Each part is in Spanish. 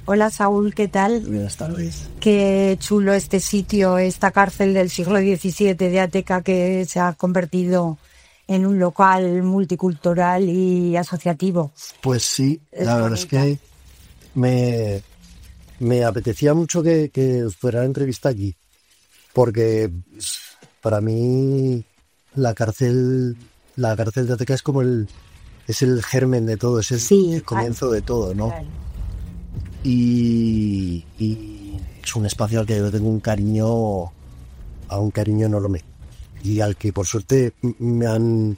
Hola Saúl, ¿qué tal? Buenas tardes. Qué chulo este sitio, esta cárcel del siglo XVII de Ateca que se ha convertido en un local multicultural y asociativo. Pues sí, la verdad es que me apetecía mucho que fuera la entrevista aquí, porque para mí la cárcel de Ateca es como es el germen de todo, es el comienzo de todo, ¿no? Claro. Y es un espacio al que yo tengo un cariño enorme y al que por suerte me han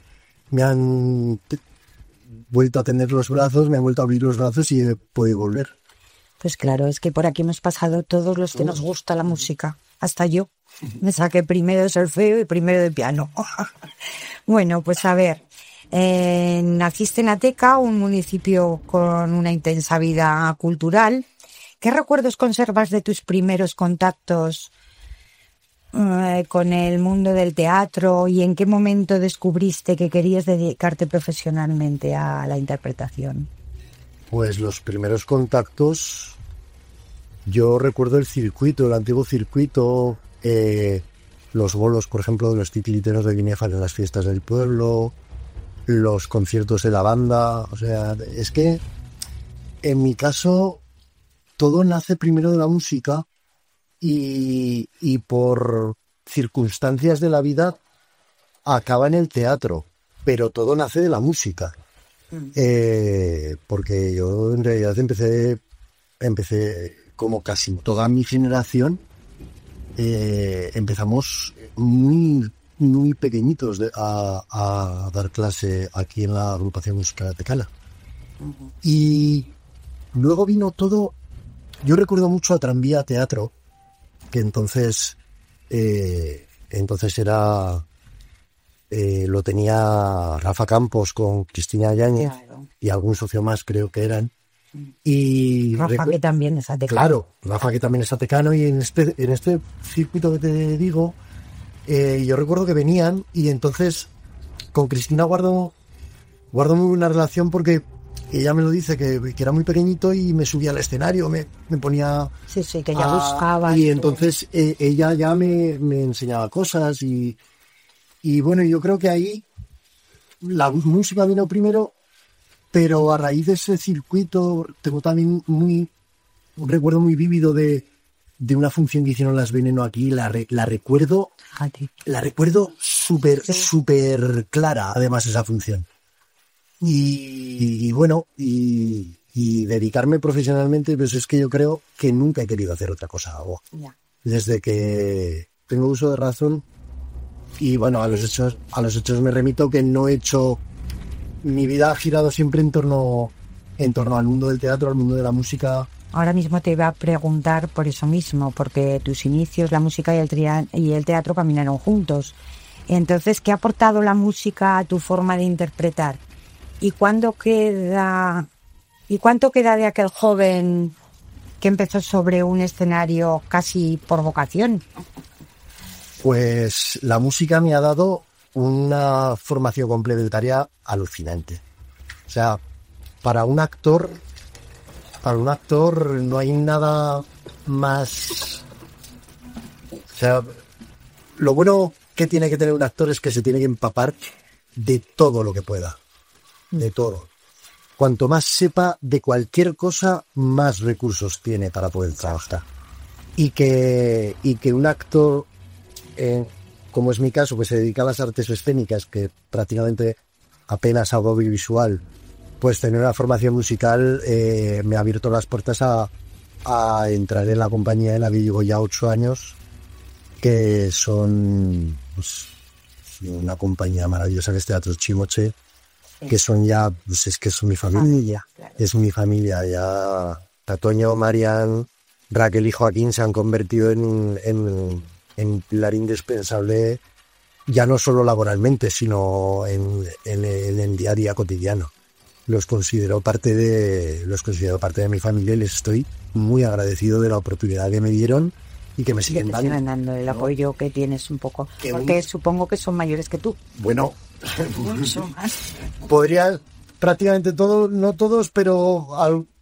vuelto a tener los brazos, me han vuelto a abrir los brazos y he podido volver. Pues claro, es que por aquí hemos pasado todos los que nos gusta la música, hasta yo. Me saqué primero de solfeo y primero de piano. Bueno, pues a ver, naciste en Ateca, un municipio con una intensa vida cultural. ¿Qué recuerdos conservas de tus primeros contactos con el mundo del teatro y en qué momento descubriste que querías dedicarte profesionalmente a la interpretación? Pues los primeros contactos, yo recuerdo el antiguo circuito, los bolos, por ejemplo, de los titiriteros de Guinéfar en las fiestas del pueblo, los conciertos de la banda. O sea, es que en mi caso todo nace primero de la música y por circunstancias de la vida acaba en el teatro, pero todo nace de la música. Porque yo en realidad empecé como casi toda mi generación, empezamos muy, muy pequeñitos a dar clase aquí en la agrupación musical atecana. Y luego vino todo. Yo recuerdo mucho a Tranvía Teatro, que entonces era lo tenía Rafa Campos con Cristina Yáñez, claro, y algún socio más creo que eran. Y Rafa que también es atecano. Claro, Rafa que también es atecano, y en este circuito que te digo, yo recuerdo que venían, y entonces con Cristina guardo muy buena relación, porque ella me lo dice, que era muy pequeñito y me subía al escenario, me ponía... Sí, que ya buscaba. Y entonces ella ya me enseñaba cosas y bueno, yo creo que ahí la música vino primero, pero a raíz de ese circuito tengo también un recuerdo muy vívido de una función que hicieron Las Veneno aquí. La recuerdo súper clara, además, esa función. Y bueno, y dedicarme profesionalmente, pues es que yo creo que nunca he querido hacer otra cosa. Desde que tengo uso de razón. Y bueno, a los hechos me remito, que no he hecho... Mi vida ha girado siempre en torno al mundo del teatro, al mundo de la música. Ahora mismo te iba a preguntar por eso mismo, porque tus inicios, la música y el teatro caminaron juntos. Entonces, ¿qué ha aportado la música a tu forma de interpretar? ¿Y cuánto queda de aquel joven que empezó sobre un escenario casi por vocación? Pues la música me ha dado una formación complementaria alucinante. O sea, para un actor no hay nada más... O sea, lo bueno que tiene que tener un actor es que se tiene que empapar de todo lo que pueda. De todo. Cuanto más sepa de cualquier cosa, más recursos tiene para poder trabajar. Y que un actor... como es mi caso, pues se dedica a las artes escénicas, que prácticamente apenas hago audiovisual, pues tener una formación musical me ha abierto las puertas a entrar en la compañía en la que llevo ya 8 años, que son pues, una compañía maravillosa, que es Teatro Chimoche, que son ya, pues es que son mi familia. Es mi familia. Ya Tatoño, Marian, Raquel y Joaquín se han convertido en pilar indispensable, ya no solo laboralmente, sino en el día a día cotidiano. Los considero parte de mi familia, y les estoy muy agradecido de la oportunidad que me dieron y que me siguen dando el apoyo que tienes un poco, porque supongo que son mayores que tú. Bueno, mucho más. Podría prácticamente todos, no todos, pero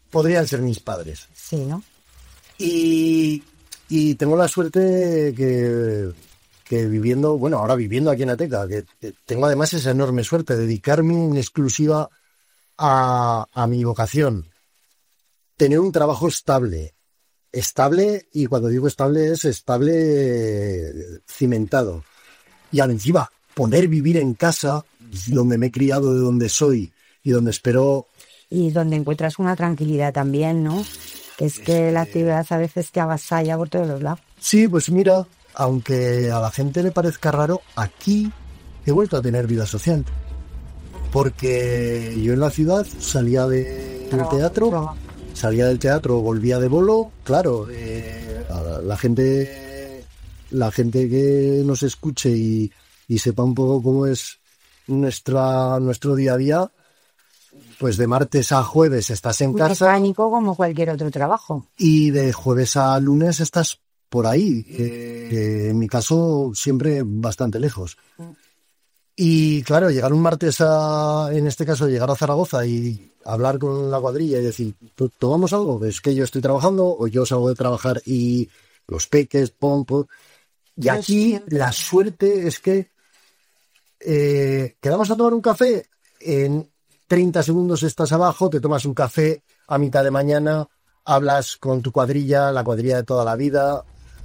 podrían ser mis padres. Sí, ¿no? Y tengo la suerte que viviendo, bueno, ahora viviendo aquí en Ateca, que tengo además esa enorme suerte de dedicarme en exclusiva a mi vocación. Tener un trabajo estable, y cuando digo estable es estable cimentado. Y al encima, poder vivir en casa, donde me he criado, de donde soy y donde espero. Y donde encuentras una tranquilidad también, ¿no? Que es que la actividad a veces te avasalla por todos los lados. Sí, pues mira, aunque a la gente le parezca raro, aquí he vuelto a tener vida social. Porque yo en la ciudad salía del teatro, volvía de bolo, claro, la gente que nos escuche y sepa un poco cómo es nuestro día a día, pues de martes a jueves estás en casa. Mecánico como cualquier otro trabajo. Y de jueves a lunes estás por ahí, que en mi caso siempre bastante lejos. Y claro, llegar un martes en este caso, llegar a Zaragoza y hablar con la cuadrilla y decir, ¿tomamos algo? Es que yo estoy trabajando o yo salgo de trabajar y los peques, pom. Y aquí la suerte es que quedamos a tomar un café, en 30 segundos estás abajo, te tomas un café a mitad de mañana, hablas con tu cuadrilla, la cuadrilla de toda la vida.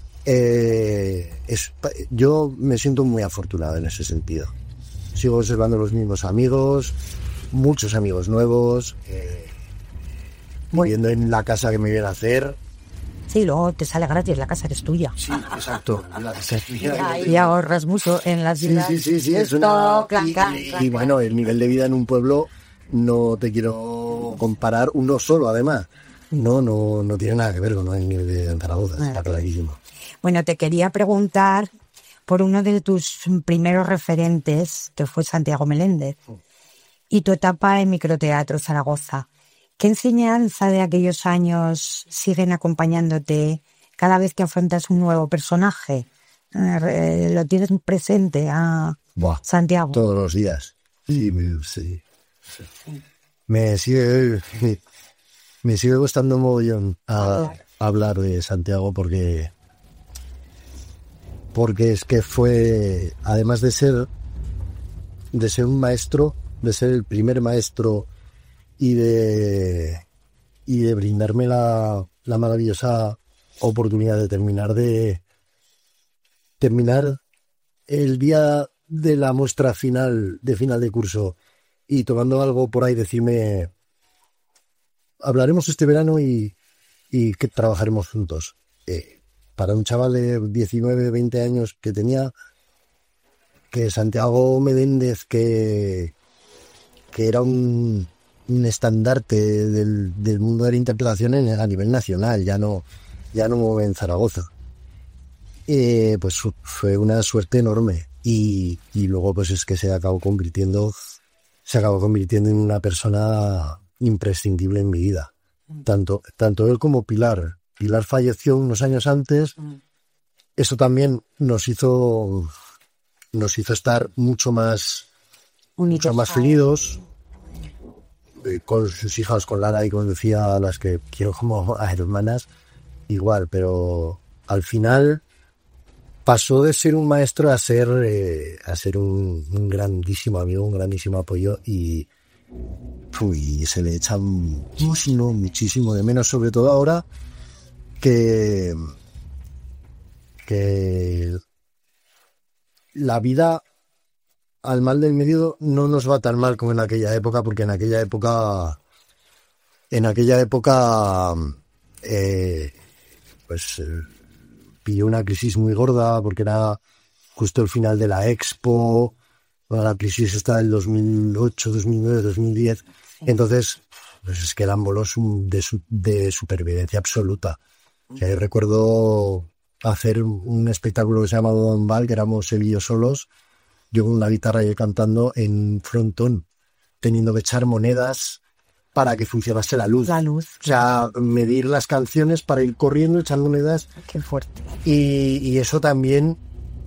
Yo me siento muy afortunado en ese sentido. Sigo observando los mismos amigos, muchos amigos nuevos, viviendo en la casa que me viene a hacer. Sí, luego te sale gratis, la casa eres tuya. Sí, exacto. Y ahorras mucho en las vidas. Sí, es una. Y bueno, el nivel de vida en un pueblo no te quiero comparar uno solo, además. No tiene nada que ver con el nivel de Zaragoza, está clarísimo. Bueno, te quería preguntar por uno de tus primeros referentes, que fue Santiago Meléndez, y tu etapa en Microteatro Zaragoza. ¿Qué enseñanza de aquellos años siguen acompañándote cada vez que afrontas un nuevo personaje? ¿Lo tienes presente a Santiago? Todos los días. Sí. Me sigue gustando un mogollón hablar de Santiago porque es que fue, además de ser un maestro, de ser el primer maestro y de brindarme la maravillosa oportunidad de terminar el día de la muestra final de curso y tomando algo por ahí, decirme, hablaremos este verano y que trabajaremos juntos. Para un chaval de 19, 20 años que tenía, que Santiago Meléndez, que era un estandarte del mundo de la interpretación a nivel nacional, ya no en Zaragoza. Pues fue una suerte enorme y luego pues es que se acabó convirtiendo en una persona imprescindible en mi vida. Tanto él como Pilar. Pilar falleció unos años antes. Eso también nos hizo estar mucho más unidos con sus hijas, con Lara y con Lucía, a las que quiero como a hermanas, igual, pero al final pasó de ser un maestro a ser un grandísimo amigo, un grandísimo apoyo y se le echa muchísimo de menos, sobre todo ahora que la vida al mal del medio no nos va tan mal como en aquella época, porque en aquella época pilló una crisis muy gorda porque era justo el final de la Expo, la crisis está del 2008, 2009, 2010, sí. Entonces pues es que eran bolos de supervivencia absoluta. O sea, yo recuerdo hacer un espectáculo que se llamaba Don Val, que éramos él y yo solos, yo con la guitarra y él cantando en frontón, teniendo que echar monedas para que funcionase la luz. O sea, medir las canciones para ir corriendo, echar monedas. Qué fuerte. Y eso también,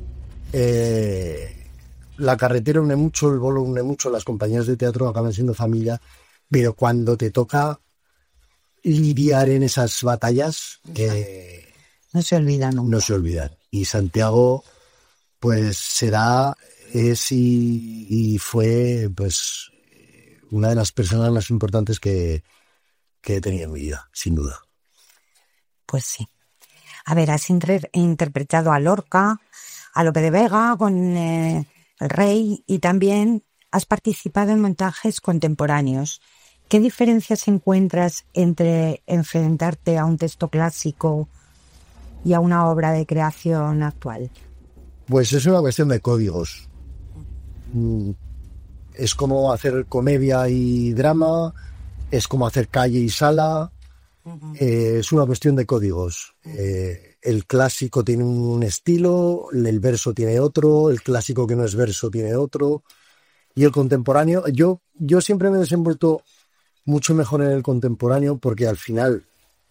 la carretera une mucho, el bolo une mucho, las compañías de teatro acaban siendo familia, pero cuando te toca lidiar en esas batallas que no se olvidan nunca. No se olvidan. Y Santiago, pues es y fue, pues, una de las personas más importantes que he tenido en mi vida, sin duda. Pues sí. A ver, has interpretado a Lorca, a Lope de Vega con El Rey, y también has participado en montajes contemporáneos. ¿Qué diferencias encuentras entre enfrentarte a un texto clásico y a una obra de creación actual? Pues es una cuestión de códigos. Es como hacer comedia y drama, es como hacer calle y sala. Es una cuestión de códigos. El clásico tiene un estilo, el verso tiene otro, el clásico que no es verso tiene otro, y el contemporáneo, yo siempre me he desenvuelto mucho mejor en el contemporáneo porque al final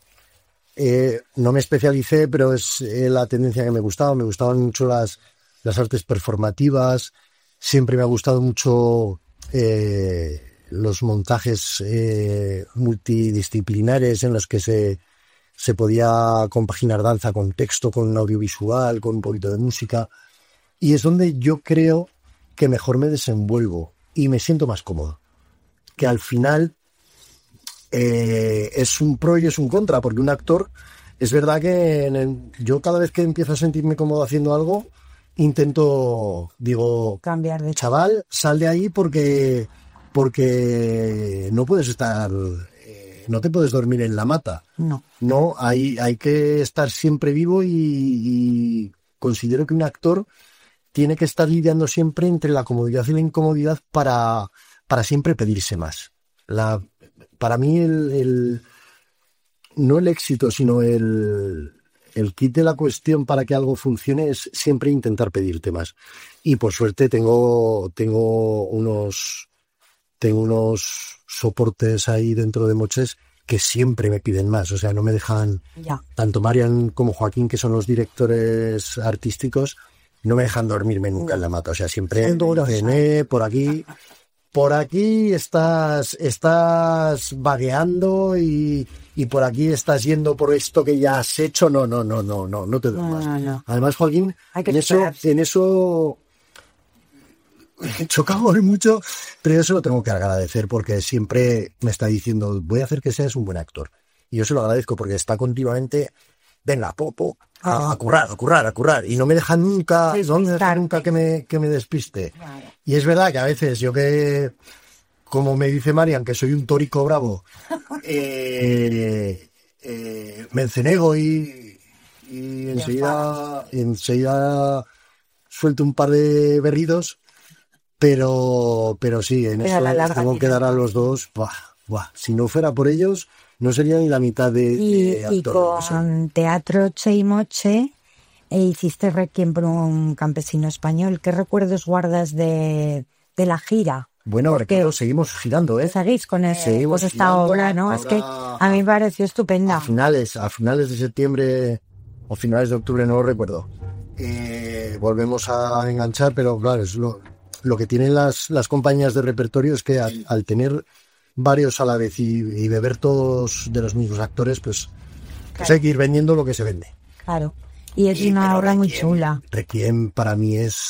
no me especialicé, pero es la tendencia que me gustaban mucho las artes performativas, siempre me ha gustado mucho los montajes multidisciplinares en los que se podía compaginar danza con texto, con audiovisual, con un poquito de música, y es donde yo creo que mejor me desenvuelvo y me siento más cómodo, que al final es un pro y es un contra, porque un actor, es verdad que yo cada vez que empiezo a sentirme cómodo haciendo algo, digo, cambiar de chaval, sal de ahí porque no puedes estar, no te puedes dormir en la mata. No, hay que estar siempre vivo y considero que un actor tiene que estar lidiando siempre entre la comodidad y la incomodidad para siempre pedirse más. Para mí no el éxito, sino el kit de la cuestión para que algo funcione es siempre intentar pedirte más. Y por suerte tengo unos soportes ahí dentro de Moches que siempre me piden más, o sea, no me dejan, tanto Marian como Joaquín, que son los directores artísticos, no me dejan dormirme nunca en la mata, o sea, siempre dicen, por aquí estás vagueando y por aquí estás yendo por esto que ya has hecho, no te duermas. No. Además, Joaquín, en eso chocamos mucho, pero yo se lo tengo que agradecer porque siempre me está diciendo, voy a hacer que seas un buen actor. Y yo se lo agradezco porque está continuamente, venga, a currar. Y no me deja nunca, que me despiste. Claro. Y es verdad que a veces yo que, como me dice Marian, que soy un tórico bravo, me encenego y enseguida suelto un par de berridos. Pero sí, en eso tengo que dar a los dos. Si no fuera por ellos, no sería ni la mitad de actor. Y con Teatro Che y Moche hiciste Requiem por un campesino español. ¿Qué recuerdos guardas de la gira? Bueno, recuerdo, seguimos girando, ¿eh? Seguís con esta obra, ¿no? Es que a mí me pareció estupenda. A finales de septiembre o finales de octubre, no lo recuerdo. Volvemos a enganchar, pero claro, es lo que tienen las compañías de repertorio es que al tener varios a la vez y beber todos de los mismos actores, pues hay que ir vendiendo lo que se vende. Claro, y es una obra muy chula. Requiem para mí es...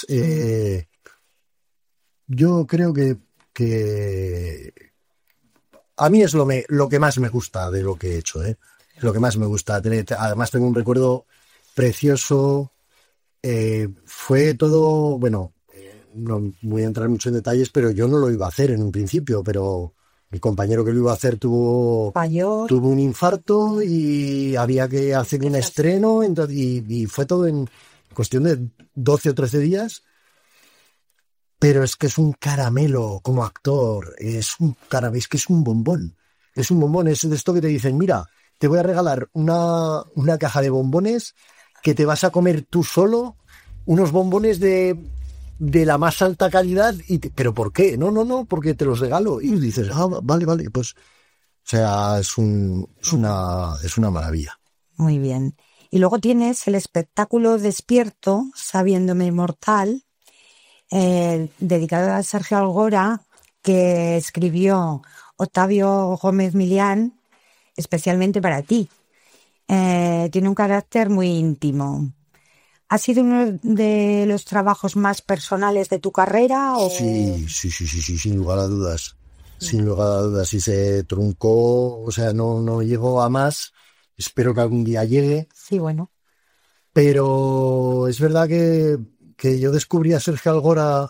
yo creo que a mí es lo que más me gusta de lo que he hecho, ¿eh? Lo que más me gusta. Además tengo un recuerdo precioso. Fue todo, bueno... No voy a entrar mucho en detalles, pero yo no lo iba a hacer en un principio, pero mi compañero que lo iba a hacer tuvo un infarto y había que hacer un estreno, entonces, y fue todo en cuestión de 12 o 13 días, pero es que es un caramelo como actor, es que es un bombón, es de esto que te dicen, mira, te voy a regalar una caja de bombones que te vas a comer tú solo, unos bombones de la más alta calidad, pero ¿por qué? No, porque te los regalo. Y dices, vale, pues, o sea, es una maravilla. Muy bien. Y luego tienes el espectáculo Despierto, sabiéndome inmortal, dedicado a Sergio Algora, que escribió Octavio Gómez Millán, especialmente para ti. Tiene un carácter muy íntimo. ¿Ha sido uno de los trabajos más personales de tu carrera? ¿O? Sí, sin lugar a dudas. Sin lugar a dudas. Si se truncó, o sea, no llegó a más. Espero que algún día llegue. Sí, bueno. Pero es verdad que yo descubrí a Sergio Algora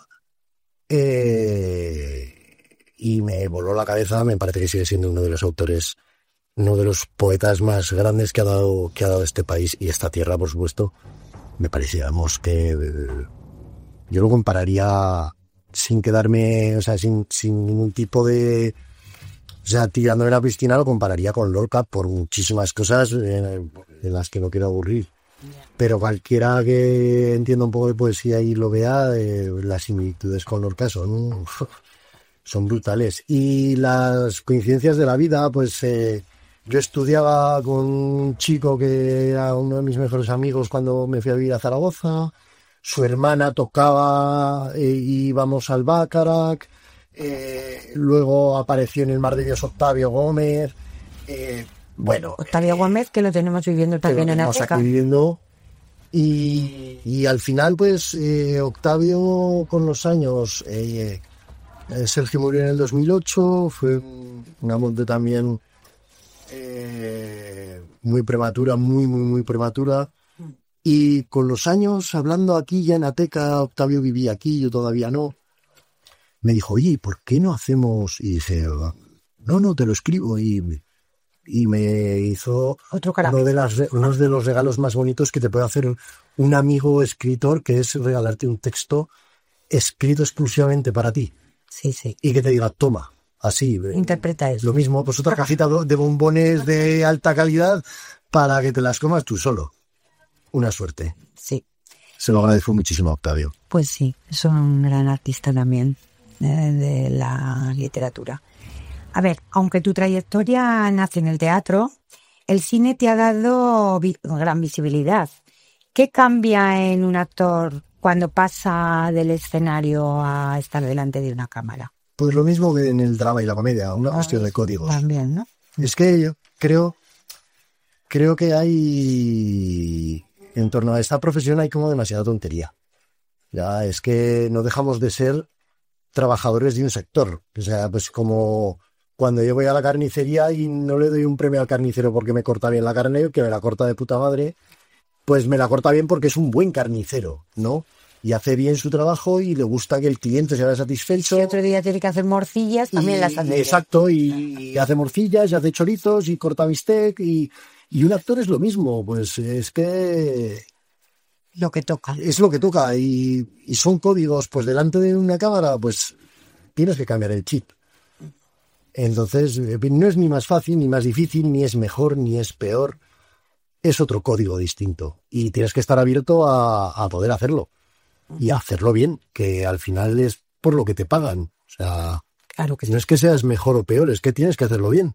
y me voló la cabeza. Me parece que sigue siendo uno de los autores, uno de los poetas más grandes que ha dado este país y esta tierra, por supuesto. Me parecía, vamos, que yo lo compararía sin quedarme, o sea, sin ningún tipo de... O sea, tirándome en la piscina lo compararía con Lorca por muchísimas cosas en las que no quiero aburrir. Pero cualquiera que entienda un poco de poesía y lo vea, las similitudes con Lorca son brutales. Y las coincidencias de la vida, pues... yo estudiaba con un chico que era uno de mis mejores amigos cuando me fui a vivir a Zaragoza. Su hermana tocaba, íbamos al Bacharach. Luego apareció en el Mar de Dios Octavio Gómez. Bueno, Octavio Gómez, que lo tenemos viviendo también en África. Aquí viviendo. Y al final, pues, Octavio con los años... Sergio murió en el 2008. Fue una muerte también... muy prematura, muy prematura. Y con los años, hablando aquí ya en Ateca, Octavio vivía aquí, yo todavía no. Me dijo, oye, ¿por qué no hacemos? Y dije, no, te lo escribo. Y me hizo uno de los regalos más bonitos que te puede hacer un amigo escritor, que es regalarte un texto escrito exclusivamente para ti. Sí. Y que te diga, toma. Así. Interpreta eso. Lo mismo, pues otra cajita de bombones de alta calidad para que te las comas tú solo. Una suerte. Sí. Se lo agradezco muchísimo a Octavio. Pues sí, es un gran artista también de la literatura. A ver, aunque tu trayectoria nace en el teatro, el cine te ha dado gran visibilidad. ¿Qué cambia en un actor cuando pasa del escenario a estar delante de una cámara? Pues lo mismo que en el drama y la comedia, una cuestión de códigos. También, ¿no? Es que yo creo que hay, en torno a esta profesión hay como demasiada tontería. Ya es que no dejamos de ser trabajadores de un sector. O sea, pues como cuando yo voy a la carnicería y no le doy un premio al carnicero porque me corta bien la carne, que me la corta de puta madre, pues me la corta bien porque es un buen carnicero, ¿no? Y hace bien su trabajo y le gusta que el cliente se vea satisfecho. Si otro día tiene que hacer morcillas, también las hace. Exacto, y hace morcillas, y hace chorizos, y corta bistec, y un actor es lo mismo, pues es que... Lo que toca. Es lo que toca, y son códigos, pues delante de una cámara, pues tienes que cambiar el chip. Entonces, no es ni más fácil, ni más difícil, ni es mejor, ni es peor. Es otro código distinto, y tienes que estar abierto a poder hacerlo. Y hacerlo bien, que al final es por lo que te pagan. O sea, claro que sí. No es que seas mejor o peor, es que tienes que hacerlo bien.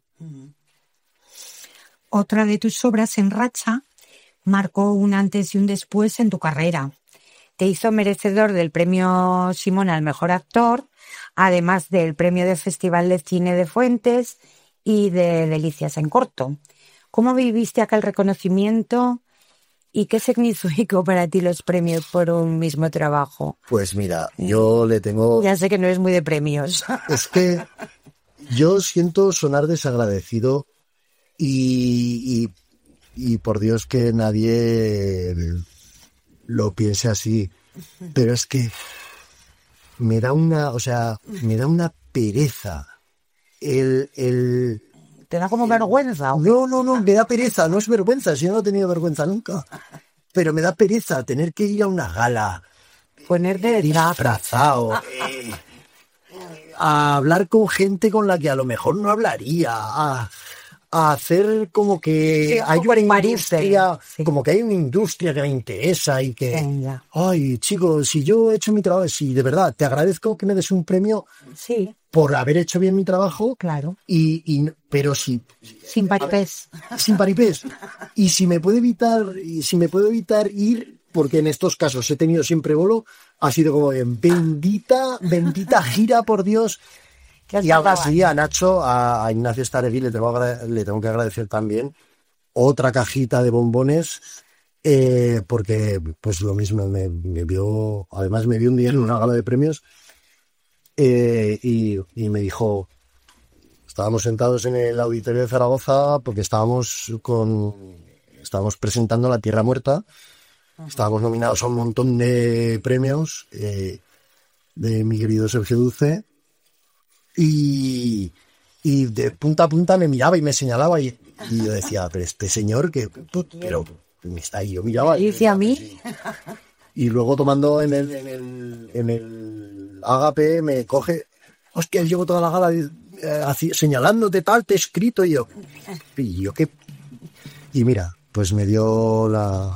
Otra de tus obras, En Racha, marcó un antes y un después en tu carrera. Te hizo merecedor del premio Simón al mejor actor, además del premio del Festival de Cine de Fuentes y de Delicias en corto. ¿Cómo viviste aquel reconocimiento? ¿Y qué significó para ti los premios por un mismo trabajo? Pues mira, yo le tengo... Ya sé que no eres muy de premios. Es que yo siento sonar desagradecido y por Dios que nadie lo piense así, pero es que me da una pereza el ¿Te da como vergüenza? No, me da pereza, no es vergüenza, si yo no he tenido vergüenza nunca. Pero me da pereza tener que ir a una gala, ponerte disfrazado, a hablar con gente con la que a lo mejor no hablaría, a hacer como que hay una industria, como que hay una industria que me interesa y que... Ay, chicos, si yo he hecho mi trabajo, si de verdad te agradezco que me des un premio por haber hecho bien mi trabajo, claro, pero si... Sin paripés. Sin paripés. Y si me puedo evitar ir, porque en estos casos he tenido siempre bolo, ha sido como bien, bendita gira, por Dios, Y algo así a Nacho, a Ignacio Staregui le tengo que agradecer también otra cajita de bombones, porque pues lo mismo me vio, además me vio un día en una gala de premios, y me dijo, estábamos sentados en el auditorio de Zaragoza porque estábamos presentando La Tierra Muerta, estábamos nominados a un montón de premios de mi querido Sergio Duce, y de punta a punta me miraba y me señalaba, y yo decía, pero este señor pero me está ahí, yo miraba y decía a mí, y luego tomando en el Ágape me coge, hostia, llevo toda la gala señalándote tal, te he escrito, y yo qué, y mira, pues me dio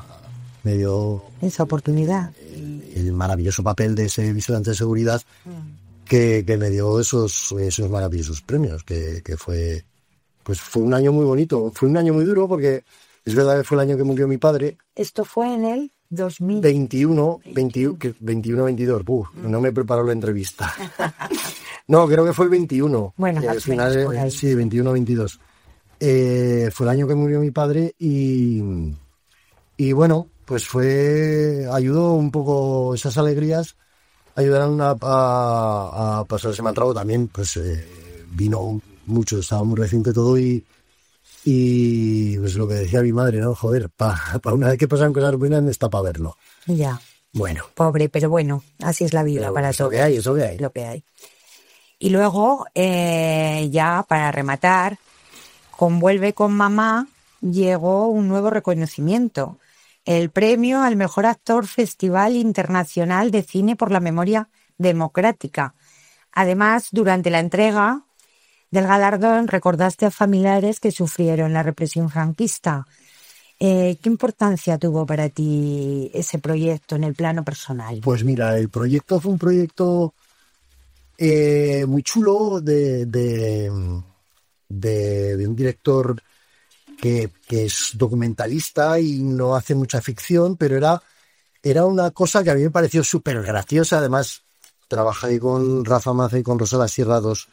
esa oportunidad, el maravilloso papel de ese vigilante de seguridad que me dio esos maravillosos premios, que fue un año muy bonito, fue un año muy duro porque es verdad que fue el año que murió mi padre. Esto fue en el 2021, 22, no me preparó la entrevista. No, creo que fue el 21. Bueno, al final, sí, 21-22. Fue el año que murió mi padre y bueno, pues ayudó un poco esas alegrías, ayudaron a pasarse mal trago también, pues vino mucho, estaba muy reciente todo y pues lo que decía mi madre, ¿no? Joder, para una vez que pasan cosas buenas está para verlo. Ya. Bueno. Pobre, pero bueno, así es la vida para todos. Eso que hay. Lo que hay. Y luego, ya para rematar, con Vuelve con Mamá llegó un nuevo reconocimiento. El premio al mejor actor Festival Internacional de Cine por la Memoria Democrática. Además, durante la entrega del galardón recordaste a familiares que sufrieron la represión franquista. ¿Qué importancia tuvo para ti ese proyecto en el plano personal? Pues mira, el proyecto fue un proyecto muy chulo de un director que es documentalista y no hace mucha ficción, pero era una cosa que a mí me pareció súper graciosa. Además, trabajé con Rafa Maza y con Rosa La Sierra, dos,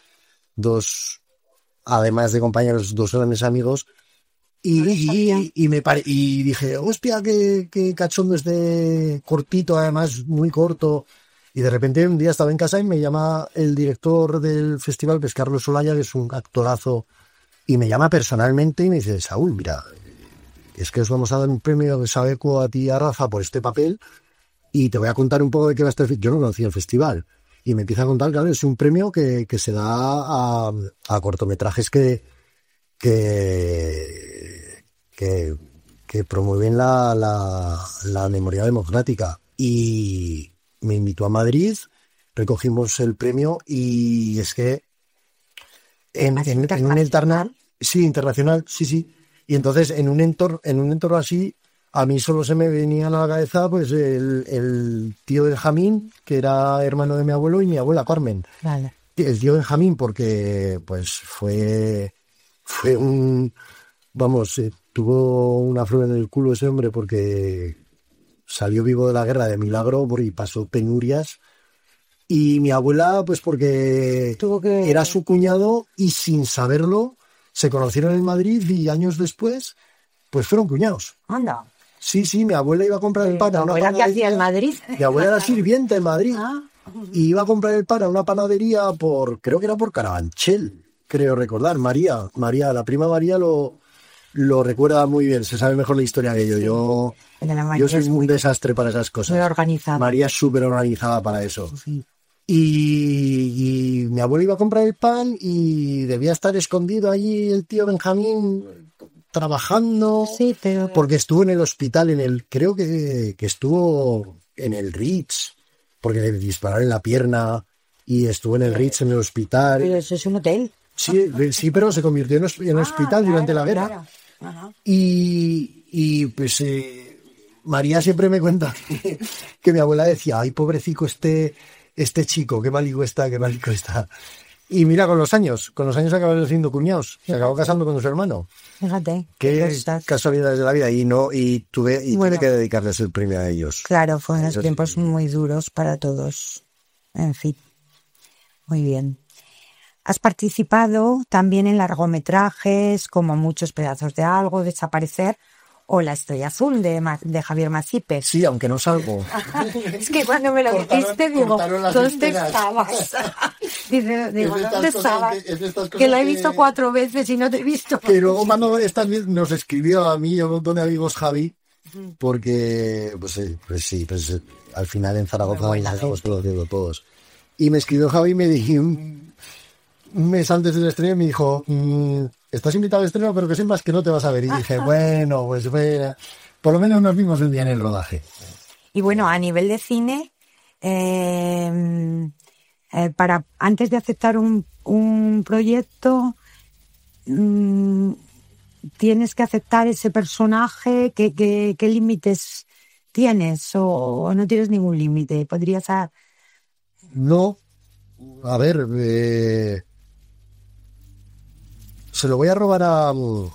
además de compañeros, dos grandes amigos, y dije, hostia, qué cachondo este cortito, además muy corto. Y de repente un día estaba en casa y me llama el director del festival, que es Carlos Olaya, que es un actorazo, y me llama personalmente y me dice, Saúl, mira, es que os vamos a dar un premio de Sabeco a ti y a Rafa por este papel, y te voy a contar un poco de qué va a estar. Yo no conocía el festival. Y me empieza a contar, claro, es un premio que se da a cortometrajes que promueven la memoria democrática. Y me invitó a Madrid, recogimos el premio, y es que en un entorno, sí, internacional, sí. Y entonces en un entorno así, a mí solo se me venía a la cabeza pues el tío Benjamín, que era hermano de mi abuelo, y mi abuela Carmen. Vale. El tío Benjamín porque pues fue tuvo una flor en el culo ese hombre, porque salió vivo de la guerra de milagro y pasó penurias. Y mi abuela, pues porque era su cuñado, y sin saberlo se conocieron en Madrid, y años después pues fueron cuñados. Anda. Sí, mi abuela iba a comprar el pan. ¿Tu abuela qué hacía en Madrid? Mi abuela era sirvienta en Madrid. Y iba a comprar el pan a una panadería creo que era por Carabanchel, creo recordar. María, la prima María lo recuerda muy bien, se sabe mejor la historia que yo. Yo soy un desastre para esas cosas. Muy organizada. María es súper organizada para eso. Sí. Y mi abuelo iba a comprar el pan y debía estar escondido allí el tío Benjamín trabajando, sí, pero porque estuvo en el hospital, creo que estuvo en el Ritz, porque le dispararon en la pierna, y estuvo en el Ritz, en el hospital. Pero eso es un hotel. Sí, pero se convirtió en hospital durante la guerra. Claro. Ajá. Y pues María siempre me cuenta que mi abuela decía, ay, pobrecico este chico, qué malico está. Y mira, con los años acabaron siendo cuñados, se acabó casando con su hermano. Fíjate. Qué casualidades de la vida. Y tuve que dedicarles el premio a ellos. Claro, fueron tiempos muy duros para todos. En fin, muy bien. Has participado también en largometrajes como Muchos pedazos de algo, Desaparecer o La estrella azul de Javier Masipes. Sí, aunque no salgo. Es que cuando me lo dijiste, digo, ¿dónde estabas? Digo, ¿dónde estabas? Que lo he visto 4 veces y no te he visto. Que luego cuando nos escribió a mí y a un montón de amigos Javi, porque pues al final en Zaragoza estamos todos. Y me escribió Javi y me dijo, un mes antes del estreno, me dijo, estás invitado al estreno, pero que sepas que no te vas a ver. Y dije, bueno, pues por lo menos nos vimos un día en el rodaje. Y bueno, a nivel de cine, antes de aceptar un proyecto, tienes que aceptar ese personaje. ¿Qué límites tienes o no tienes ningún límite? Podrías... No, a ver, se lo voy a robar a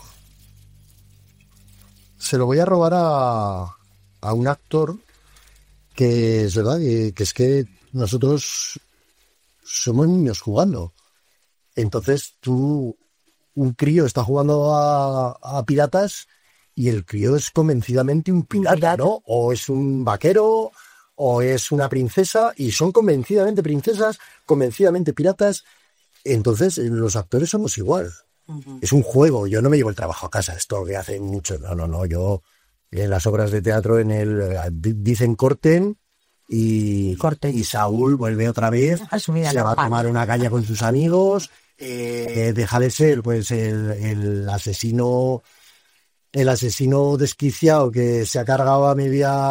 un actor que es verdad que es que nosotros somos niños jugando. Entonces un crío está jugando a piratas y el crío es convencidamente un pirata, ¿no? O es un vaquero o es una princesa y son convencidamente princesas, convencidamente piratas. Entonces los actores somos igual. Es un juego, yo no me llevo el trabajo a casa, esto que hace mucho, no, yo en las obras de teatro dicen corten y Saúl vuelve otra vez, se va a tomar una caña con sus amigos, deja de ser pues el asesino desquiciado que se ha cargado a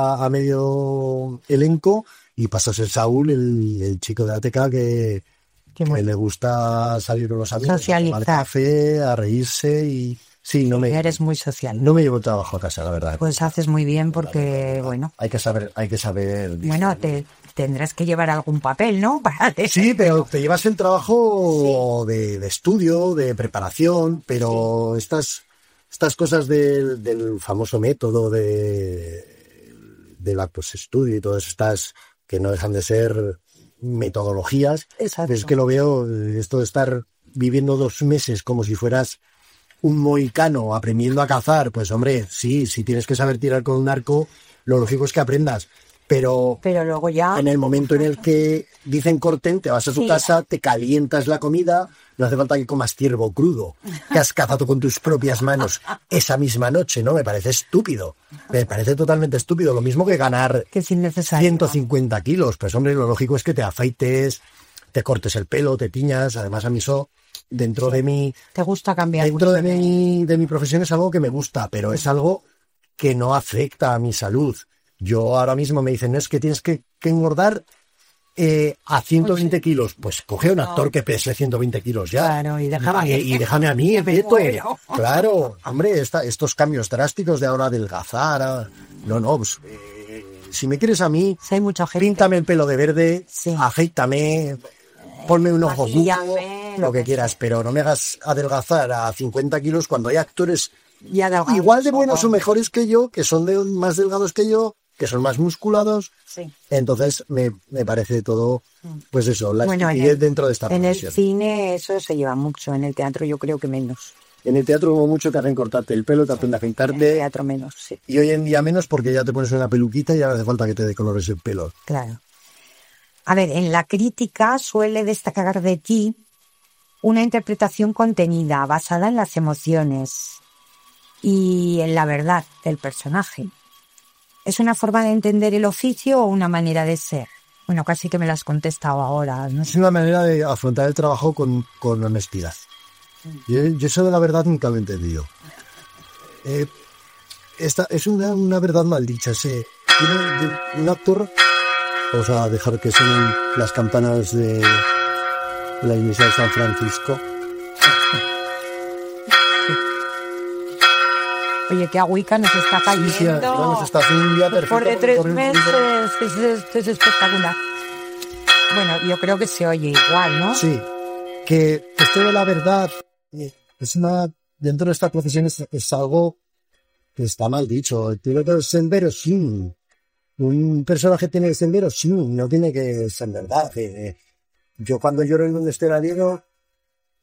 medio elenco y pasa a ser Saúl, el chico de Ateca que le gusta salir con los amigos, socializar, a tomar café, a reírse y sí, eres muy social. No me llevo el trabajo a casa, la verdad. Pues haces muy bien porque, bueno. Hay que saber. Bueno, tendrás que llevar algún papel, ¿no? Sí, pero te llevas el trabajo de estudio, de preparación, pero estas cosas del famoso método del Actors Studio y todas estas que no dejan de ser metodologías. Exacto. Es que lo veo, esto de estar viviendo 2 meses como si fueras un mohicano aprendiendo a cazar, pues hombre, sí, si tienes que saber tirar con un arco, lo lógico es que aprendas, pero luego ya, en el momento en el que dicen corten, te vas a tu casa, te calientas la comida, no hace falta que comas ciervo crudo, que has cazado con tus propias manos esa misma noche, ¿no? Me parece estúpido, me parece totalmente estúpido, lo mismo que ganar que es innecesario. 150 kilos, pues hombre, lo lógico es que te afeites, te cortes el pelo, te tiñas, además a mí eso, dentro de mi... ¿Te gusta cambiar? Dentro de mi profesión es algo que me gusta, pero es algo que no afecta a mi salud. Yo ahora mismo me dicen, no, es que tienes que engordar a 120 kilos. Pues coge un actor que pese 120 kilos ya. Claro, y déjame a mí, Beto. Claro, hombre, estos cambios drásticos de ahora adelgazar. No, pues, si me quieres a mí, hay mucha gente. Píntame el pelo de verde, afeítame, ponme un ojo duro, lo que quieras, pero no me hagas adelgazar a 50 kilos cuando hay actores igual de buenos o mejores que yo, que son más delgados que yo, que son más musculados. Sí. Entonces me parece todo, pues eso, la estupidez dentro de esta profesión. En el cine eso se lleva mucho, en el teatro yo creo que menos. En el teatro hubo mucho te hacen cortarte el pelo, te hacen afeitarte. En el teatro menos, sí. Y hoy en día menos porque ya te pones una peluquita y ya no hace falta que te decolores el pelo. Claro. A ver, en la crítica suele destacar de ti una interpretación contenida, basada en las emociones y en la verdad del personaje. ¿Es una forma de entender el oficio o una manera de ser? Bueno, casi que me lo has contestado ahora, ¿no? Es una manera de afrontar el trabajo con honestidad. Yo eso de la verdad nunca lo he entendido. Esta es una verdad mal dicha. Un actor, vamos a dejar que suenen las campanas de la iglesia de San Francisco. Oye, qué agüica nos está cayendo. Sí, nos está haciendo un día perfecto. Por de 3 meses, esto es espectacular. Bueno, yo creo que se oye igual, ¿no? Sí, que esto de la verdad dentro de esta profesión es algo que está mal dicho. Tiene que ser verosímil. Un personaje tiene que ser verosímil, no tiene que ser verdad. Yo cuando lloro en un escenario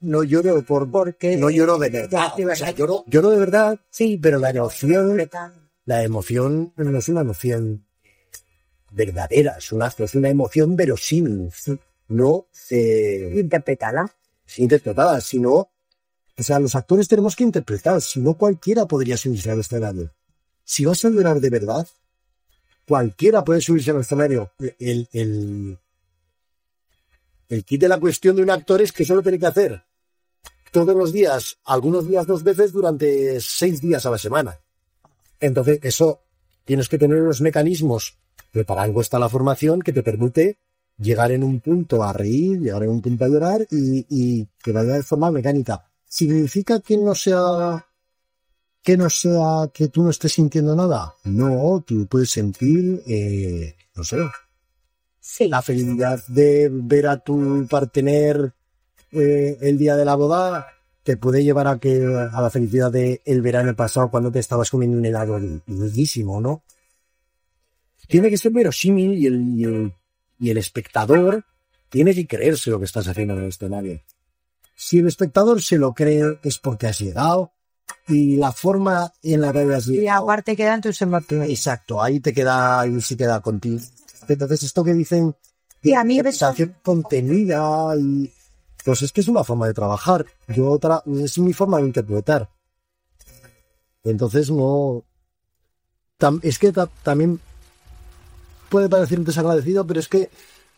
no lloro porque no lloro de verdad. O sea, lloro de verdad, sí, pero la emoción no es una emoción verdadera, es una emoción verosímil, no interpretada, sino, o sea, los actores tenemos que interpretar, si no cualquiera podría subirse al escenario. Si vas a llorar de verdad, cualquiera puede subirse al escenario. El kit de la cuestión de un actor es que solo tiene que hacer todos los días, algunos días 2 veces durante 6 días a la semana. Entonces, eso tienes que tener unos mecanismos que para algo está la formación que te permite llegar en un punto a reír, llegar en un punto a llorar y que vaya de forma mecánica. ¿Significa que no sea que tú no estés sintiendo nada? No, tú puedes sentir, no sé, Sí. la felicidad de ver a tu partener el día de la boda te puede llevar a la felicidad de el verano pasado cuando te estabas comiendo un helado riquísimo, ¿no? Tiene que ser verosímil y el espectador tiene que creerse lo que estás haciendo en el escenario. Si el espectador se lo cree es porque has llegado y la forma en la que has llegado. Y aparte quedan tus emociones. Exacto, ahí se queda contigo. Entonces esto que dicen Sí, a mí interpretación contenida y pues es que es una forma de trabajar. Es mi forma de interpretar. Entonces no es que también puede parecer un desagradecido, pero es que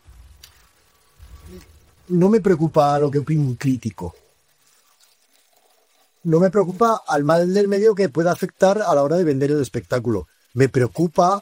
no me preocupa lo que opine un crítico. No me preocupa al mal del medio que pueda afectar a la hora de vender el espectáculo. Me preocupa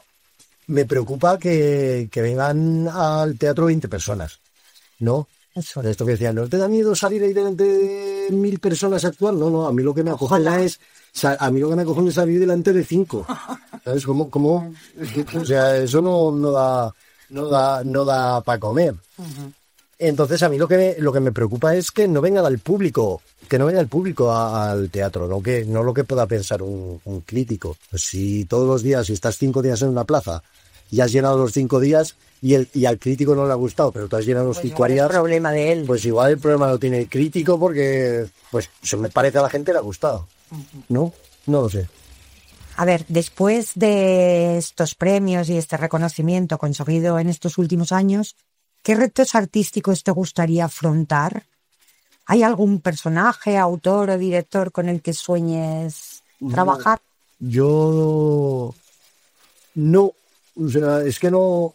que vengan al teatro 20 personas, ¿no? Eso. Esto que decían, ¿no te da miedo salir ahí delante de 1000 personas a actuar? No, a mí lo que me acojona es salir delante de 5. ¿Sabes? ¿Cómo? O sea, eso no da para comer. Uh-huh. Entonces a mí lo que me preocupa es que no venga el público al teatro, no lo que pueda pensar un crítico. Pues si todos los días, si estás 5 días en una plaza y has llenado los 5 días y al crítico no le ha gustado, pero tú has llenado los 5 días, es problema de él. Pues igual el problema lo tiene el crítico porque pues eso me parece a la gente le ha gustado. ¿No? No lo sé. A ver, después de estos premios y este reconocimiento conseguido en estos últimos años, ¿qué retos artísticos te gustaría afrontar? ¿Hay algún personaje, autor o director con el que sueñes trabajar? Yo no, o sea, es que no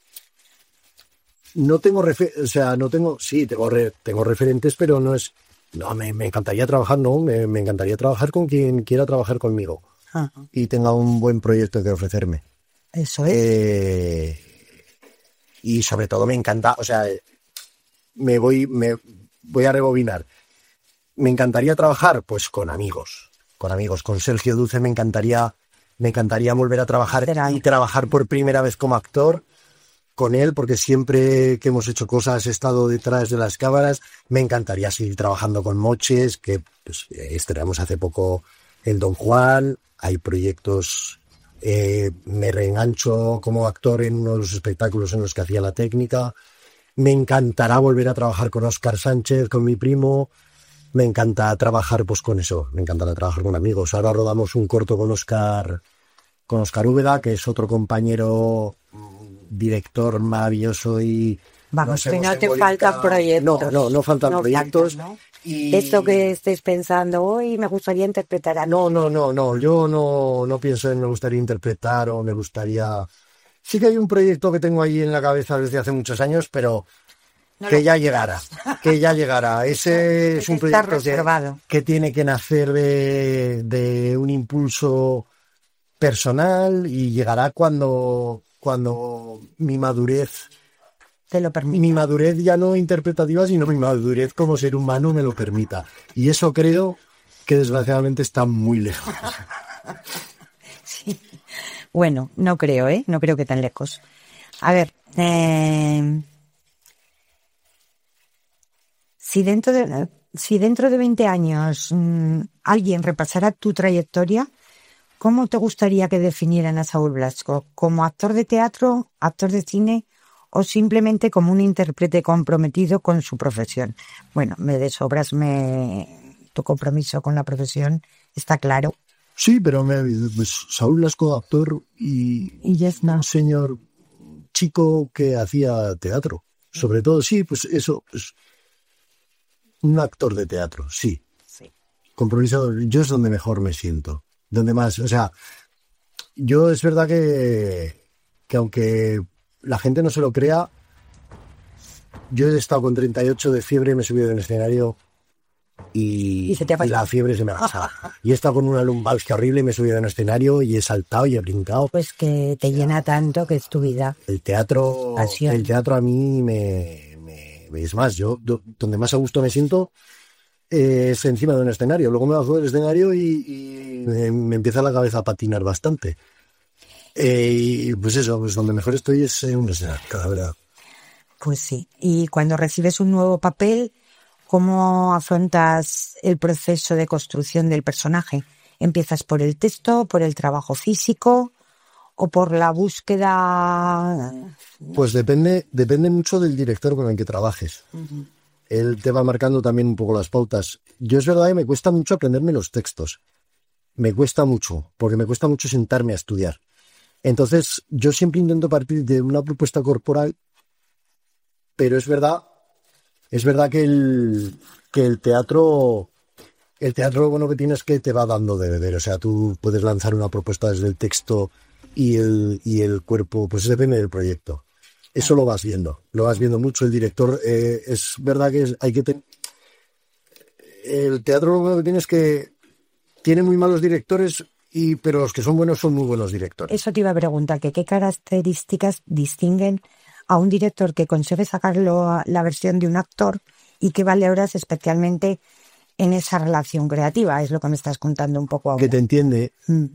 tengo tengo referentes, pero no es, no, me encantaría trabajar, me encantaría trabajar con quien quiera trabajar conmigo. Ajá. Y tenga un buen proyecto que ofrecerme. Eso es. Y sobre todo me encanta, o sea, me voy a rebobinar. Me encantaría trabajar, pues con amigos. Con Sergio Dulce me encantaría volver a trabajar y trabajar por primera vez como actor con él, porque siempre que hemos hecho cosas he estado detrás de las cámaras. Me encantaría seguir trabajando con Moches, que pues, estrenamos hace poco el Don Juan. Hay proyectos, me reengancho como actor en uno de los espectáculos en los que hacía la técnica. Me encantará volver a trabajar con Óscar Sánchez, con mi primo. Me encanta trabajar pues con eso, me encantará trabajar con amigos. Ahora rodamos un corto con Óscar Úbeda, que es otro compañero director maravilloso y... Vamos, que no te faltan proyectos. No faltan proyectos. Faltan, ¿no? Y... Esto que estés pensando hoy me gustaría interpretar a... No, yo no pienso en me gustaría interpretar o me gustaría... Sí que hay un proyecto que tengo ahí en la cabeza desde hace muchos años, pero que ya llegará. Ese es un proyecto que tiene que nacer de un impulso personal y llegará cuando mi madurez... Te lo permite. Mi madurez ya no interpretativa, sino mi madurez como ser humano me lo permita. Y eso creo que desgraciadamente está muy lejos. Sí. Bueno, no creo, no creo que tan lejos. A ver, si dentro de 20 años alguien repasara tu trayectoria, ¿cómo te gustaría que definieran a Saúl Blasco? ¿Como actor de teatro, actor de cine o simplemente como un intérprete comprometido con su profesión. Bueno, me de sobras tu compromiso con la profesión está claro. Sí, pero pues, Saúl Lasco, actor, y ya está. Un señor chico que hacía teatro. Sobre todo, sí, pues eso, pues, un actor de teatro, sí. Compromiso, yo es donde mejor me siento. Donde más, o sea, yo es verdad que aunque la gente no se lo crea, yo he estado con 38 de fiebre y me he subido en el escenario y la fiebre se me ha pasado. Y he estado con una lumbalgia horrible y me he subido en el escenario y he saltado y he brincado. Pues que te llena tanto que es tu vida. El teatro a mí es más, yo donde más a gusto me siento es encima de un escenario. Luego me bajo del escenario y me empieza la cabeza a patinar bastante. Y pues eso, pues donde mejor estoy es en un escenario, la verdad. Pues sí. Y cuando recibes un nuevo papel, ¿cómo afrontas el proceso de construcción del personaje? ¿Empiezas por el texto, por el trabajo físico o por la búsqueda? Pues depende mucho del director con el que trabajes. Uh-huh. Él te va marcando también un poco las pautas. Yo es verdad que me cuesta mucho aprenderme los textos. Me cuesta mucho, porque me cuesta mucho sentarme a estudiar. Entonces, yo siempre intento partir de una propuesta corporal, pero es verdad que el teatro lo bueno que tiene es que te va dando de beber. O sea, tú puedes lanzar una propuesta desde el texto y el cuerpo, pues depende del proyecto. Eso lo vas viendo mucho. El director, es verdad que el teatro lo bueno que tiene es que tiene muy malos directores, pero los que son buenos son muy buenos directores. Eso te iba a preguntar, ¿qué características distinguen a un director que consigue sacarlo la versión de un actor y que valoras especialmente en esa relación creativa? Es lo que me estás contando un poco ahora. Que te entiende,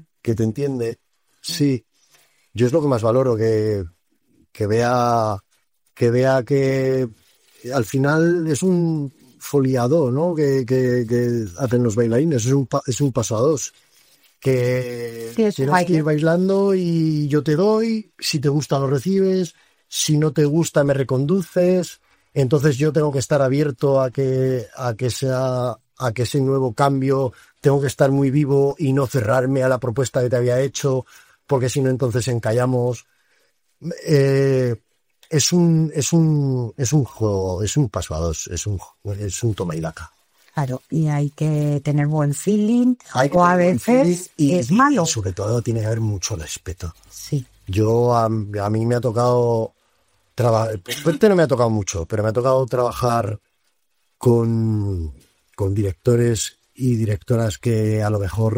sí. Yo es lo que más valoro, que vea que al final es un foliado, ¿no? Que hacen los bailarines, es un paso a dos. Que tienes que ir bailando y yo te doy, si te gusta lo recibes, si no te gusta me reconduces, entonces yo tengo que estar abierto a que ese nuevo cambio, tengo que estar muy vivo y no cerrarme a la propuesta que te había hecho, porque si no entonces encallamos. Es un juego, es un paso a dos, es un toma y daca. Claro, y hay que tener buen feeling, o a veces es malo. Y sobre todo tiene que haber mucho respeto. Sí. Yo, a mí me ha tocado no me ha tocado mucho, pero me ha tocado trabajar con directores y directoras que a lo mejor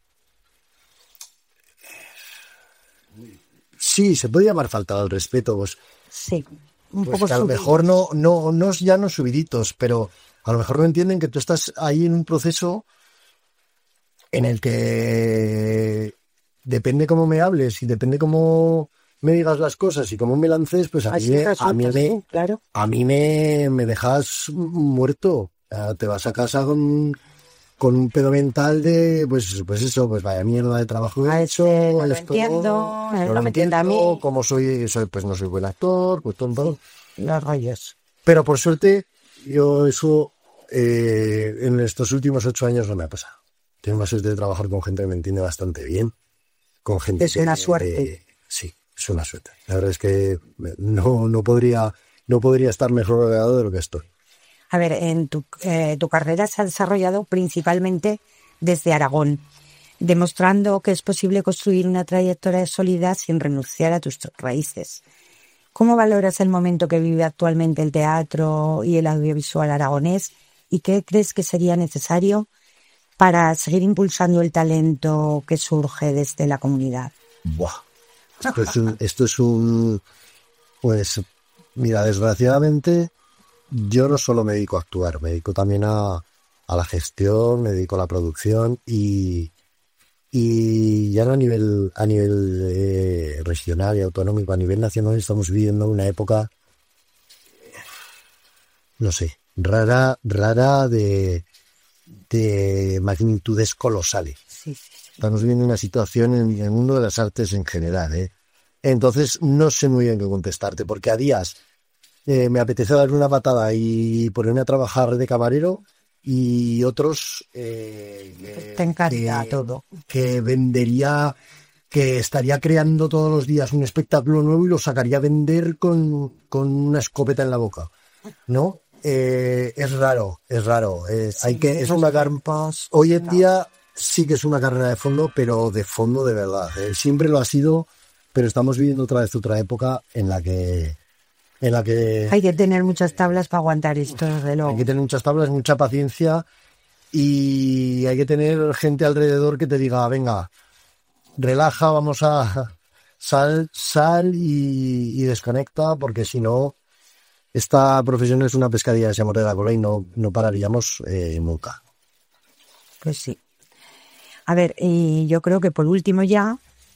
sí, se puede llamar falta al respeto, pues. Sí, un poco que a lo mejor ya no subiditos, pero a lo mejor no entienden que tú estás ahí en un proceso en el que depende cómo me hables y depende cómo me digas las cosas y cómo me lances, pues a mí me dejas muerto. Te vas a casa con un pedo mental de, pues eso, pues vaya mierda de trabajo he hecho. No lo entiendo, no me entiende a mí. Como soy, pues no soy buen actor, pues todo. Los rollos. Pero por suerte, yo eso en estos últimos 8 años no me ha pasado. Tengo la suerte de trabajar con gente que me entiende bastante bien. Con gente es una suerte. Sí, es una suerte. La verdad es que no podría estar mejor rodeado de lo que estoy. A ver, en tu carrera se ha desarrollado principalmente desde Aragón, demostrando que es posible construir una trayectoria sólida sin renunciar a tus raíces. ¿Cómo valoras el momento que vive actualmente el teatro y el audiovisual aragonés? ¿Y qué crees que sería necesario para seguir impulsando el talento que surge desde la comunidad? Buah. Esto es un... Pues, mira, desgraciadamente, yo no solo me dedico a actuar, me dedico también a la gestión, me dedico a la producción y ya no a nivel regional y autonómico, a nivel nacional estamos viviendo una época, no sé, rara de magnitudes colosales. Sí. Estamos viviendo una situación en el mundo de las artes en general, Entonces no sé muy bien qué contestarte, porque a días me apetece darle una patada y ponerme a trabajar de camarero, y otros Te encarga todo. que vendería, que estaría creando todos los días un espectáculo nuevo y lo sacaría a vender con una escopeta en la boca, ¿no? Es raro. Es una hoy en día sí que es una carrera de fondo, pero de fondo de verdad. Siempre lo ha sido, pero estamos viviendo otra vez otra época en la que Hay que tener muchas tablas para aguantar esto, desde luego. hay que tener muchas tablas, mucha paciencia, y hay que tener gente alrededor que te diga, venga, relaja, vamos a sal y desconecta, porque si no, esta profesión es una pescadilla de se muerde la cola y no pararíamos nunca. Pues sí. A ver, y yo creo que por último ya,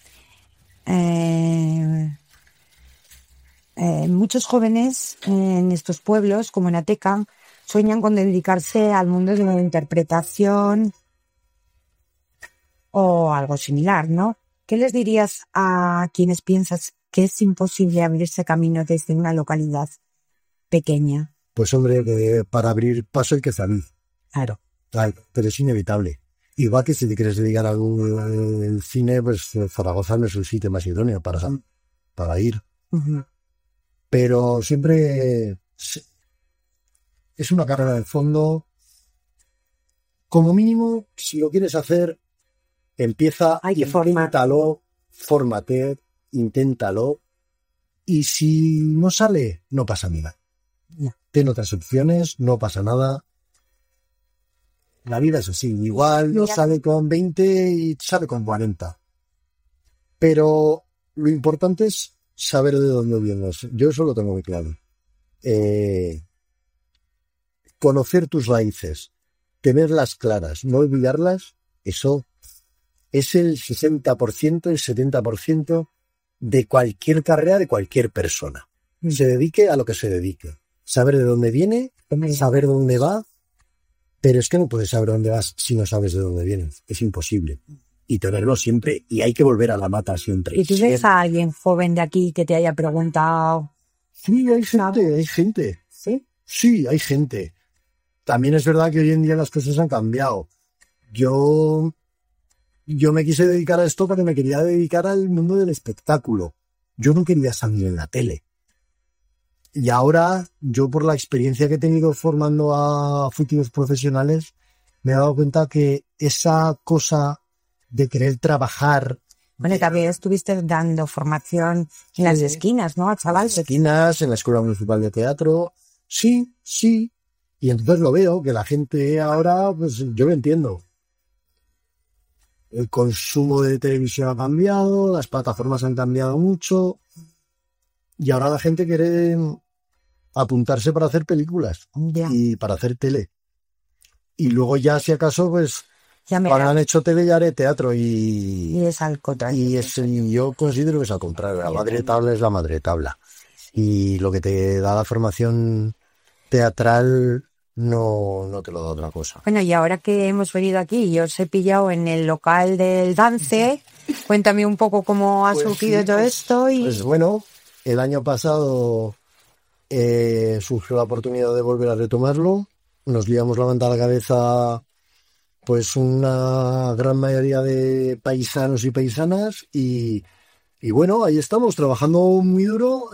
muchos jóvenes en estos pueblos, como en Ateca, sueñan con dedicarse al mundo de la interpretación o algo similar, ¿no? ¿Qué les dirías a quienes piensas que es imposible abrirse camino desde una localidad pequeña? Pues hombre, para abrir paso hay que salir. Claro. Ay, pero es inevitable. Igual que si te quieres dedicar a algún cine, pues Zaragoza no es el sitio más idóneo para ir. Uh-huh. Pero siempre es una carrera de fondo. Como mínimo, si lo quieres hacer, empieza, fórmate, inténtalo, y si no sale, no pasa nada. Yeah. Ten otras opciones, no pasa nada. La vida es así, igual no sale con 20 y sale con 40. Pero lo importante es saber de dónde vienes. Yo eso lo tengo muy claro. Conocer tus raíces, tenerlas claras, no olvidarlas, eso es el 60%, el 70% de cualquier carrera de cualquier persona. Se dedique a lo que se dedique. Saber de dónde viene, saber dónde va, pero es que no puedes saber dónde vas si no sabes de dónde vienes. Es imposible. Y tenerlo siempre, y hay que volver a la mata siempre. ¿Y tú ves a alguien joven de aquí que te haya preguntado? Sí, hay gente. ¿Sí? Sí, hay gente. También es verdad que hoy en día las cosas han cambiado. Yo me quise dedicar a esto porque me quería dedicar al mundo del espectáculo. Yo no quería salir en la tele. Y ahora, yo por la experiencia que he tenido formando a futuros profesionales, me he dado cuenta que esa cosa de querer trabajar... Bueno, también estuviste dando formación en las esquinas, ¿no? A chavales. En las esquinas, en la Escuela Municipal de Teatro. Sí. Y entonces lo veo, que la gente ahora, pues yo lo entiendo. El consumo de televisión ha cambiado, las plataformas han cambiado mucho, y ahora la gente quiere apuntarse para hacer películas y para hacer tele. Y luego ya, si acaso, pues cuando han hecho tele ya haré teatro, y es al contrario. Y yo considero que es al contrario. La madre tabla es la madre tabla. Y lo que te da la formación teatral no te lo da otra cosa. Bueno, y ahora que hemos venido aquí, yo os he pillado en el local del Dance. Cuéntame un poco cómo ha surgido todo esto. Pues bueno, el año pasado surgió la oportunidad de volver a retomarlo. Nos liamos la manta a la cabeza, pues una gran mayoría de paisanos y paisanas, y bueno, ahí estamos trabajando muy duro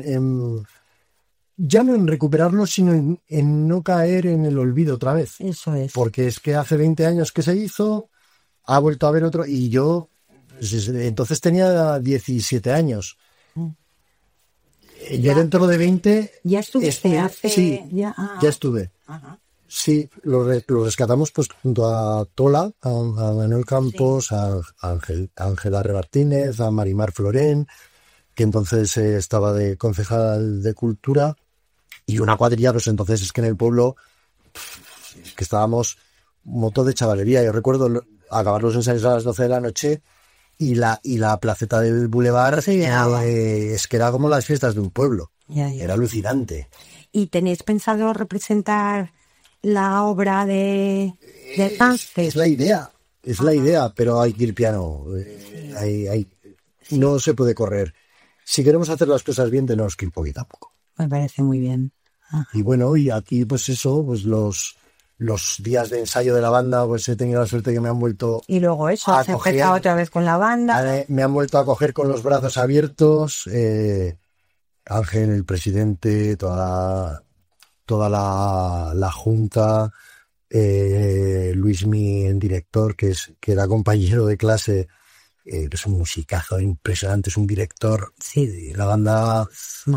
ya no en recuperarlo, sino en no caer en el olvido otra vez. Eso es. Porque es que hace 20 años que se hizo, ha vuelto a haber otro, y yo entonces tenía 17 años. Ya dentro de 20... ¿Ya estuviste hace...? Sí, ya estuve. Ajá. Sí, lo rescatamos pues junto a Tola, a Manuel Campos, a Ángela Rebartínez, a Marimar Florén, que entonces estaba de concejal de Cultura, y una cuadrilla. Pues entonces es que en el pueblo que estábamos un montón de chavalería. Yo recuerdo acabar los ensayos a las 12 de la noche, y la placeta del Boulevard es que era como las fiestas de un pueblo. Era alucinante. ¿Y tenéis pensado representar la obra de Dance? Es la idea, pero hay que ir piano. No se puede correr. si queremos hacer las cosas bien, tenemos que ir poquito a poco. Me parece muy bien. Ajá. Y bueno, y aquí pues eso, pues los días de ensayo de la banda, pues he tenido la suerte que me han vuelto Y luego eso, a has empezado otra vez con la banda. me han vuelto a coger con los brazos abiertos. Ángel, el presidente, toda la junta, Luismi, el director, que era compañero de clase, es un musicazo impresionante, es un director. Sí. La banda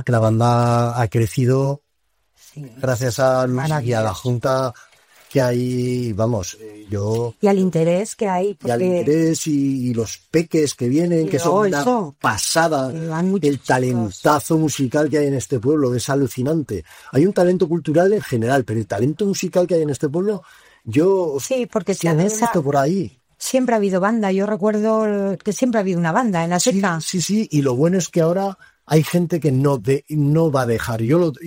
ha crecido gracias a Luis y a la junta que hay, vamos, y al interés que hay. Y al interés y los peques que vienen, que son una pasada. El talentazo musical que hay en este pueblo es alucinante. Hay un talento cultural en general, pero el talento musical que hay en este pueblo, porque lo he visto por ahí. Siempre ha habido banda. Yo recuerdo que siempre ha habido una banda en la Seca. Sí, y lo bueno es que ahora hay gente que no va a dejar.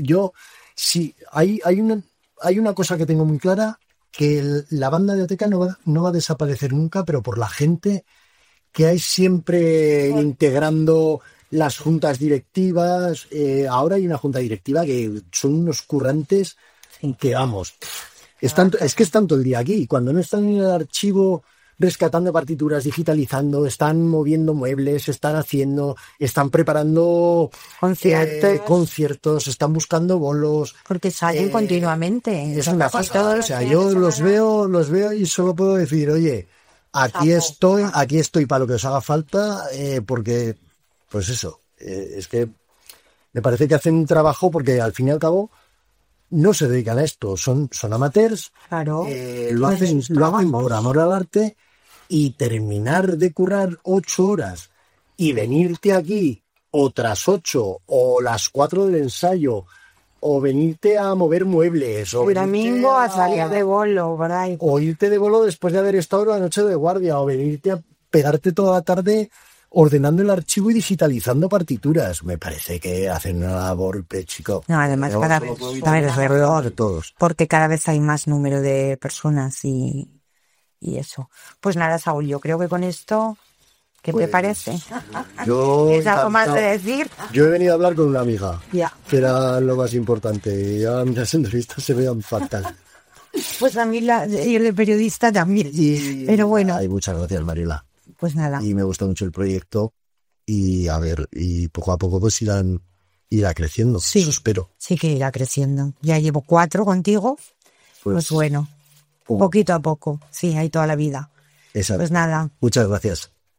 Sí, hay una cosa que tengo muy clara, que la banda de Oteca no va a desaparecer nunca, pero por la gente que hay siempre integrando las juntas directivas. Ahora hay una junta directiva que son unos currantes que, vamos, es que están todo el día aquí. Cuando no están en el archivo rescatando partituras, digitalizando, están moviendo muebles, están preparando conciertos, están buscando bolos. Porque salen continuamente. Es una pasada. O sea, yo los veo y solo puedo decir, oye, aquí estoy para lo que os haga falta, porque, pues eso, es que me parece que hacen un trabajo, porque al fin y al cabo no se dedican a esto, son amateurs. Claro. Lo hacen por amor al arte. Y terminar de currar 8 horas y venirte aquí otras 8 o las 4 del ensayo, o venirte a mover muebles, o el domingo a salir de bolo por ahí, o irte de bolo después de haber estado la noche de guardia, o venirte a pegarte toda la tarde ordenando el archivo y digitalizando partituras. Me parece que hacen una labor, chico. No, además cada vez es verdad, todos. Porque cada vez hay más número de personas y eso. Pues nada, Saúl, yo creo que con esto, ¿qué te parece? ¿Tienes algo más de decir? Yo he venido a hablar con una amiga, ya, que era lo más importante. Y ahora las entrevistas se vean fatal. Pues a mí ir de periodista también. Pero bueno. Ay, muchas gracias, Mariela. Pues nada. Y me gusta mucho el proyecto. Y a ver, y poco a poco pues irá creciendo. Sí, eso espero. Sí que irá creciendo. Ya llevo 4 contigo. Pues bueno. Poquito a poco, sí, hay toda la vida. Exacto. Pues nada. Muchas gracias.